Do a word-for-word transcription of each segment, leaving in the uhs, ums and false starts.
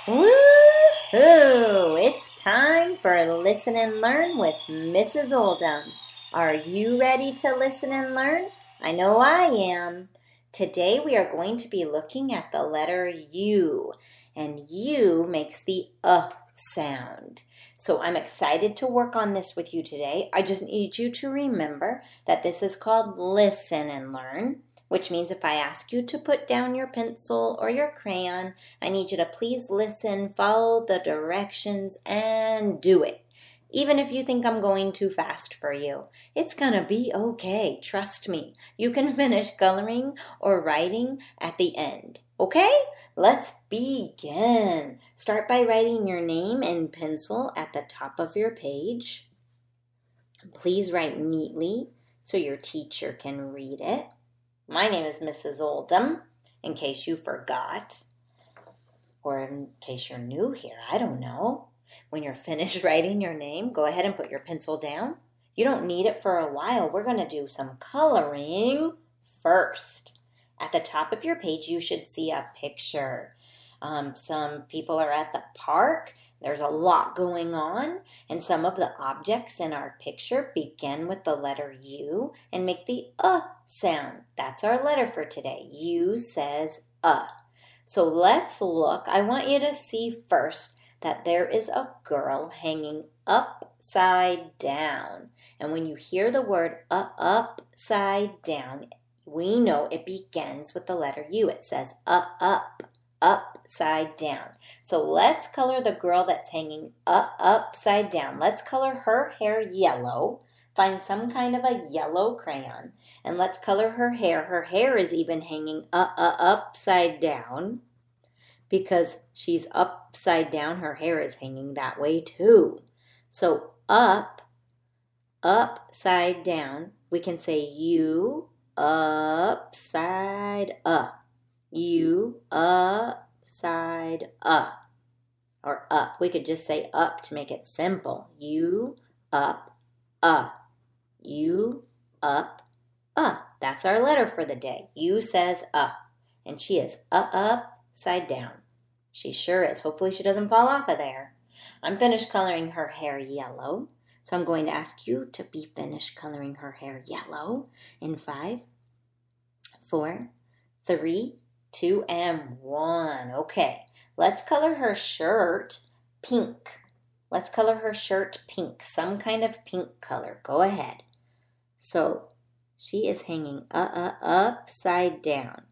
Woo-hoo! It's time for Listen and Learn with Missus Oldham. Are you ready to listen and learn? I know I am. Today we are going to be looking at the letter U, and U makes the uh sound. So I'm excited to work on this with you today. I just need you to remember that this is called Listen and Learn, which means if I ask you to put down your pencil or your crayon, I need you to please listen, follow the directions, and do it. Even if you think I'm going too fast for you, it's going to be okay. Trust me. You can finish coloring or writing at the end. Okay? Let's begin. Start by writing your name in pencil at the top of your page. Please write neatly so your teacher can read it. My name is Missus Oldham, in case you forgot, or in case you're new here, I don't know. When you're finished writing your name, go ahead and put your pencil down. You don't need it for a while. We're going to do some coloring first. At the top of your page, you should see a picture. Um, some people are at the park. There's a lot going on, and some of the objects in our picture begin with the letter U and make the uh sound. That's our letter for today. U says uh. So let's look. I want you to see first that there is a girl hanging upside down. And when you hear the word uh, upside down, we know it begins with the letter U. It says uh, up. Upside down. So let's color the girl that's hanging up, upside down. Let's color her hair yellow. Find some kind of a yellow crayon. And let's color her hair. Her hair is even hanging uh, uh, upside down. Because she's upside down, her hair is hanging that way too. So up, upside down. We can say U, upside up. U, upside up, or up. We could just say up to make it simple. U, up, up. U, up, up. That's our letter for the day. U says up, and she is uh, upside down. She sure is. Hopefully she doesn't fall off of there. I'm finished coloring her hair yellow, so I'm going to ask you to be finished coloring her hair yellow in five, four, three, two, and one. Okay, let's color her shirt pink. Let's color her shirt pink, some kind of pink color. Go ahead. So she is hanging uh, uh, upside down.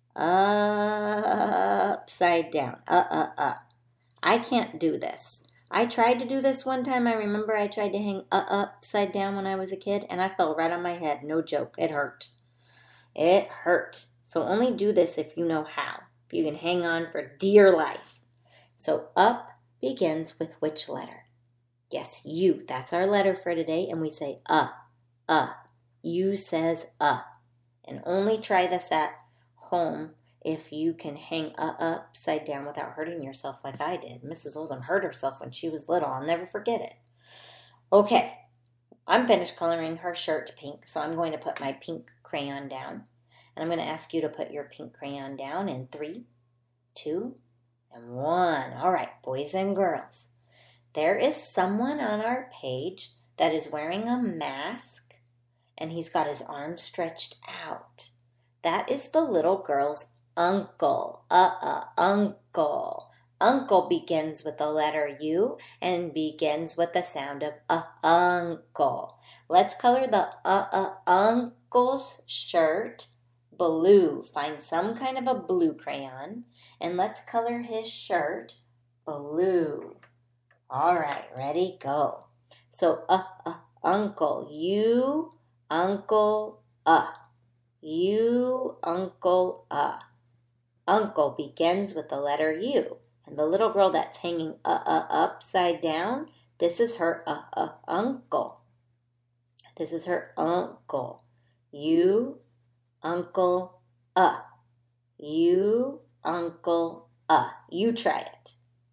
Upside down. Uh, uh, uh. I can't do this. I tried to do this one time. I remember I tried to hang uh, upside down when I was a kid, and I fell right on my head. No joke. It hurt. It hurt. So only do this if you know how. If you can hang on for dear life. So up begins with which letter? Yes, U. That's our letter for today. And we say uh, uh. U says uh. And only try this at home if you can hang uh, upside down without hurting yourself like I did. Missus Oldham hurt herself when she was little. I'll never forget it. Okay. I'm finished coloring her shirt pink. So I'm going to put my pink crayon down. And I'm going to ask you to put your pink crayon down in three, two, and one. All right, boys and girls. There is someone on our page that is wearing a mask, and he's got his arms stretched out. That is the little girl's uncle. Uh-uh, uncle. Uncle begins with the letter U and begins with the sound of uh, uncle. Let's color the uh-uh uncle's shirt blue. Find some kind of a blue crayon, and let's color his shirt blue. All right, ready, go. So, uh, uh, uncle, you, uncle, uh. You, uncle, uh. Uncle begins with the letter U, and the little girl that's hanging uh, uh, upside down, this is her uh, uh, uncle. This is her uncle. You, uncle, uh. You, uncle, uh. You try it.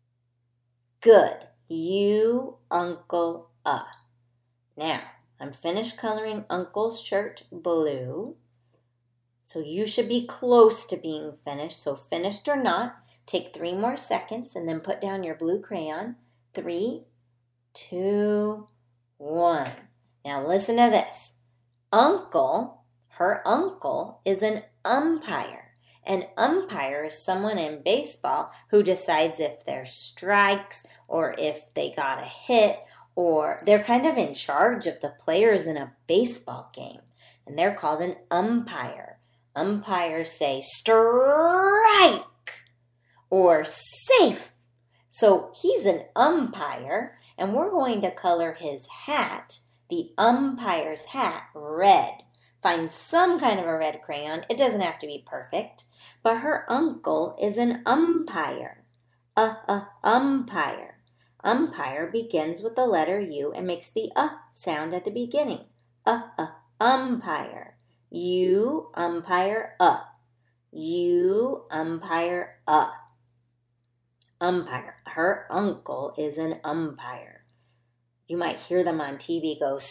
Good. You, uncle, uh. Now, I'm finished coloring Uncle's shirt blue. So you should be close to being finished. So finished or not, Take three more seconds and then put down your blue crayon. Three, two, one. Now listen to this. Uncle, her uncle, is an umpire. An umpire is someone in baseball who decides if there's strikes or if they got a hit, or they're kind of in charge of the players in a baseball game. And they're called an umpire. Umpires say strike or safe. So he's an umpire, and we're going to color his hat, the umpire's hat, red. Find some kind of a red crayon. It doesn't have to be perfect. But her uncle is an umpire. A, a, umpire. Umpire begins with the letter U and makes the uh sound at the beginning. Uh, uh, umpire. You umpire uh. You umpire uh. Umpire. Her uncle is an umpire. You might hear them on T V go,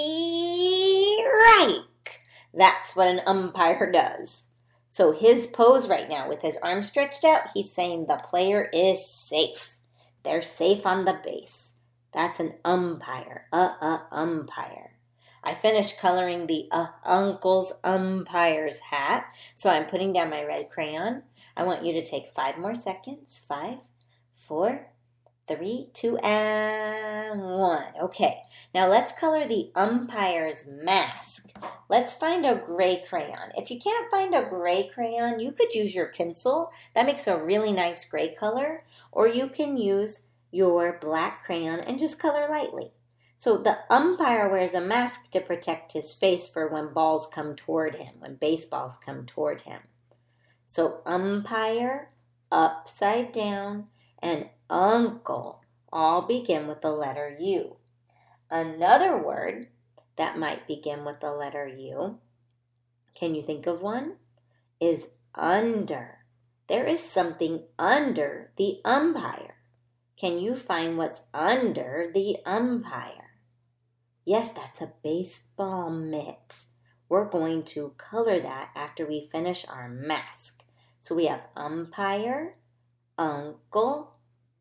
strike. That's what an umpire does. So his pose right now with his arms stretched out, he's saying the player is safe. They're safe on the base. That's an umpire. Uh, uh, umpire. I finished coloring the uh, uncle's umpire's hat, so I'm putting down my red crayon. I want you to take five more seconds. Five, four, three, two, and one. Okay, now let's color the umpire's mask. Let's find a gray crayon. If you can't find a gray crayon, you could use your pencil. That makes a really nice gray color. Or you can use your black crayon and just color lightly. So the umpire wears a mask to protect his face for when balls come toward him, when baseballs come toward him. So umpire, upside down, and uncle all begin with the letter U. Another word that might begin with the letter U, can you think of one? Is under. There is something under the umpire. Can you find what's under the umpire? Yes, that's a baseball mitt. We're going to color that after we finish our mask. So we have umpire, uncle,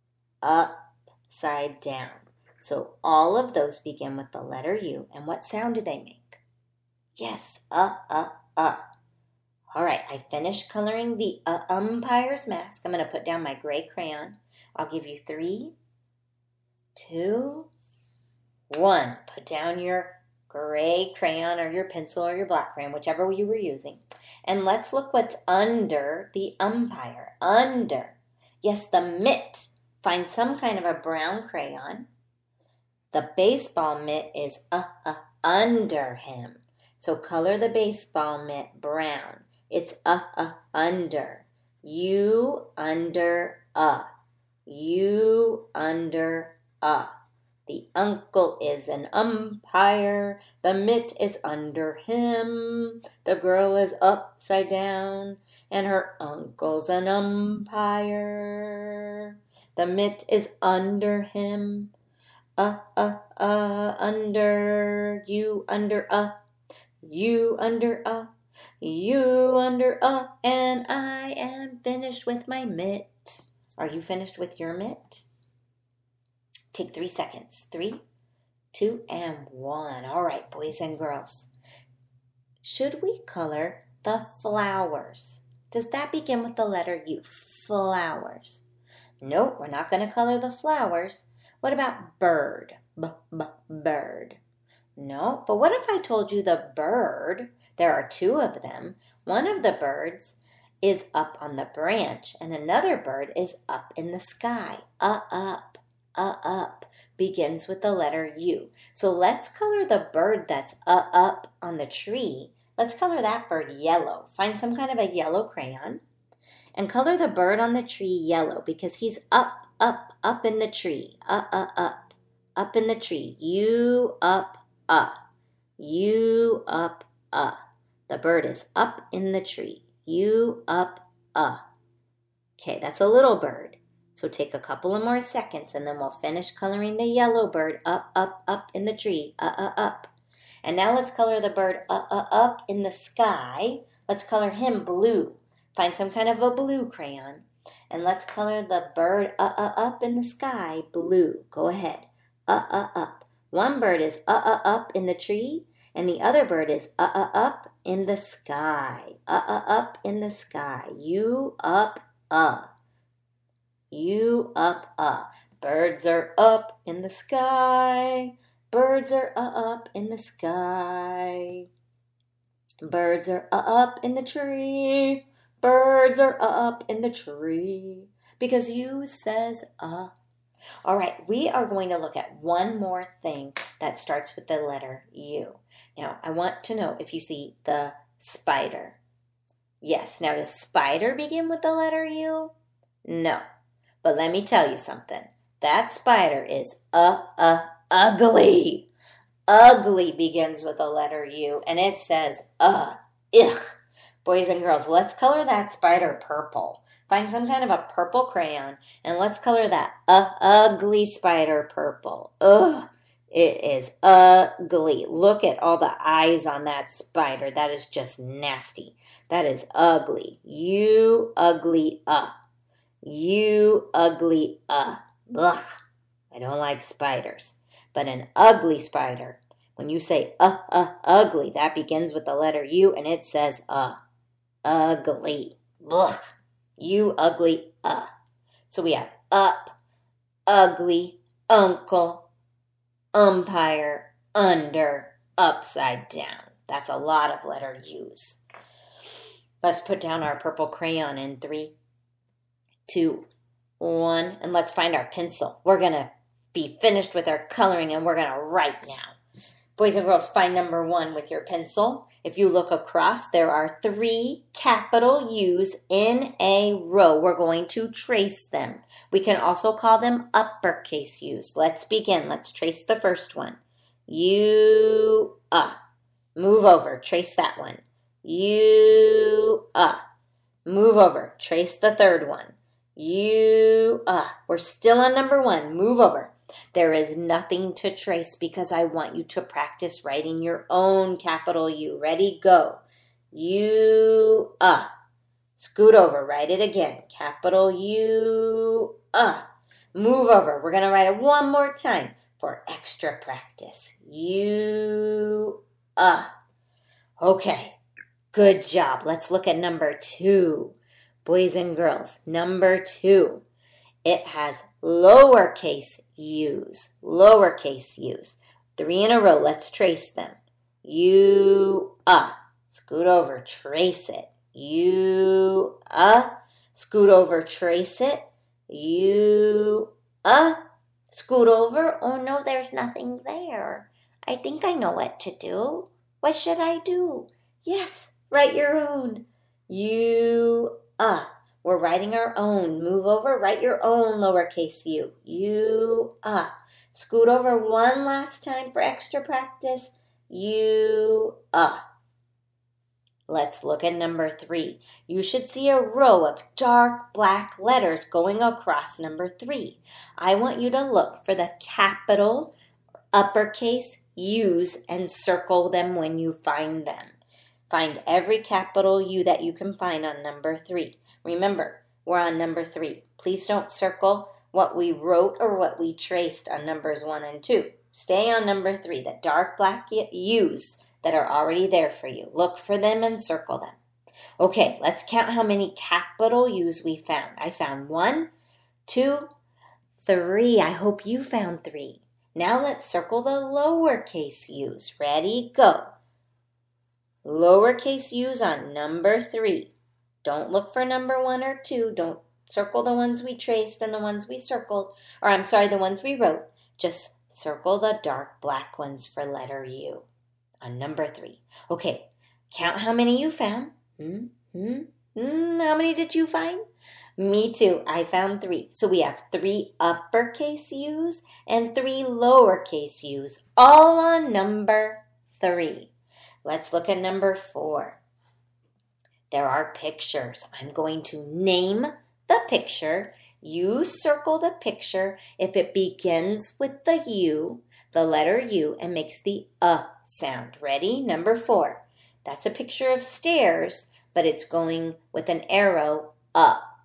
upside down. So all of those begin with the letter U. And what sound do they make? Yes, uh, uh, uh. All right, I finished coloring the uh, umpire's mask. I'm going to put down my gray crayon. I'll give you three, two, one. Put down your gray crayon or your pencil or your black crayon, whichever you were using. And let's look what's under the umpire. Under. Yes, the mitt. Find some kind of a brown crayon. The baseball mitt is uh, uh, under him. So color the baseball mitt brown. It's uh, uh, under. You under uh. You under uh. The uncle is an umpire. The mitt is under him. The girl is upside down. And her uncle's an umpire. The mitt is under him. Uh, uh, uh, under. You under uh. You under uh. You under uh. And I am finished with my mitt. Are you finished with your mitt? Take three seconds. Three, two, and one. All right, boys and girls. Should we color the flowers? Does that begin with the letter U? Flowers. Nope, we're not going to color the flowers. What about bird? B, b, bird. No, but what if I told you the bird, there are two of them. One of the birds is up on the branch, and another bird is up in the sky. Uh, up. Uh, up begins with the letter U. So let's color the bird that's uh, up on the tree. Let's color that bird yellow. Find some kind of a yellow crayon and color the bird on the tree yellow because he's up, up, up in the tree. Uh, uh, up, up in the tree. You up, uh. You up, uh. The bird is up in the tree. You up, uh. Okay, that's a little bird. So take a couple of more seconds and then we'll finish coloring the yellow bird up, up, up in the tree, uh, uh, up. And now let's color the bird uh, uh, up in the sky. Let's color him blue. Find some kind of a blue crayon And let's color the bird uh, uh, up in the sky blue. Go ahead. Uh, uh, up. One bird is uh, uh, up in the tree, and the other bird is uh, uh, up in the sky. Uh, uh, up in the sky. You up, uh. You up, uh. Birds are up in the sky. Birds are uh, up in the sky. Birds are uh, up in the tree. Birds are up in the tree because you says uh. All right, we are going to look at one more thing that starts with the letter U. Now, I want to know if you see the spider. Yes, now does spider begin with the letter U? No, but let me tell you something. That spider is uh, uh, ugly. Ugly begins with the letter U, and it says uh, ugh. Boys and girls, let's color that spider purple. Find some kind of a purple crayon, and let's color that uh, ugly spider purple. Ugh, it is ugly. Look at all the eyes on that spider. That is just nasty. That is ugly. You ugly uh. You ugly uh. Ugh, I don't like spiders. But an ugly spider, when you say uh, uh, ugly, that begins with the letter U, and it says uh. Ugly. Ugh. You ugly uh. So we have up, ugly, uncle, umpire, under, upside down. That's a lot of letter U's. Let's put down our purple crayon in three, two, one, and let's find our pencil. We're going to be finished with our coloring, and we're going to write now. Boys and girls, find number one with your pencil. If you look across, there are three capital U's in a row. We're going to trace them. We can also call them uppercase U's. Let's begin. Let's trace the first one. U, uh. Move over. Trace that one. U, uh. Move over. Trace the third one. U, uh. We're still on number one. Move over. There is nothing to trace because I want you to practice writing your own capital U. Ready? Go. U, uh. Scoot over. Write it again. Capital U, uh. Move over. We're going to write it one more time for extra practice. U, uh. Okay. Good job. Let's look at number two. Boys and girls, number two. It has lowercase u's, lowercase u's. Three in a row. Let's trace them. U, uh. Scoot over, trace it. U, uh. Scoot over, trace it. U, uh. Scoot over. Oh, no, there's nothing there. I think I know what to do. What should I do? Yes, write your own. U, uh. We're writing our own. Move over, write your own lowercase u. U, uh. Scoot over one last time for extra practice. U, uh. Let's look at number three. You should see a row of dark black letters going across number three. I want you to look for the capital uppercase U's and circle them when you find them. Find every capital U that you can find on number three. Remember, we're on number three. Please don't circle what we wrote or what we traced on numbers one and two. Stay on number three, the dark black U's that are already there for you. Look for them and circle them. Okay, let's count how many capital U's we found. I found one, two, three. I hope you found three. Now let's circle the lowercase U's. Ready? Go. Lowercase U's on number three. Don't look for number one or two. Don't circle the ones we traced and the ones we circled. Or I'm sorry, the ones we wrote. Just circle the dark black ones for letter U on number three. Okay, count how many you found. Hmm, hmm, hmm. How many did you find? Me too. I found three. So we have three uppercase U's and three lowercase U's, all on number three. Let's look at number four. There are pictures. I'm going to name the picture. You circle the picture if it begins with the U, the letter U, and makes the uh sound. Ready? Number four. That's a picture of stairs, but it's going with an arrow up.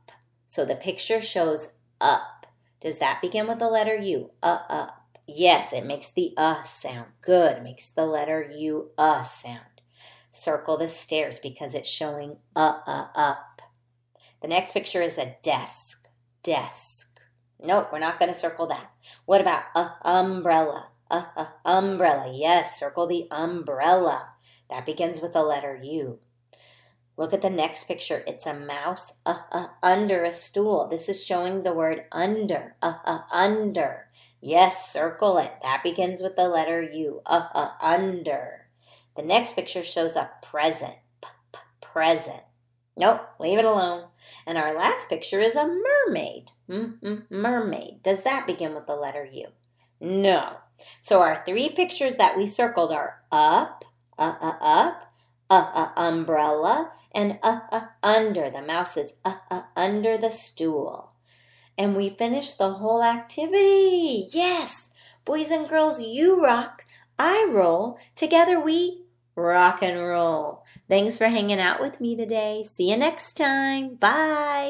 So the picture shows up. Does that begin with the letter U? Uh, up. Yes, it makes the uh sound. Good. It makes the letter U, uh sound. Circle the stairs because it's showing uh, uh, up. The next picture is a desk. Desk. Nope, we're not going to circle that. What about a umbrella? Uh, uh, umbrella. Yes, circle the umbrella. That begins with the letter U. Look at the next picture. It's a mouse uh, uh, under a stool. This is showing the word under. Uh, uh, under. Yes, circle it. That begins with the letter U. Uh, uh, under. The next picture shows a present. P, p, present. Nope, leave it alone. And our last picture is a mermaid. Mm-hmm, mermaid. Does that begin with the letter U? No. So our three pictures that we circled are up, uh, uh, up, uh, uh, umbrella, and uh, uh, under. The mouse is uh, uh, under the stool. And we finished the whole activity. Yes! Boys and girls, you rock, I roll. Together we rock and roll. Thanks for hanging out with me today. See you next time. Bye.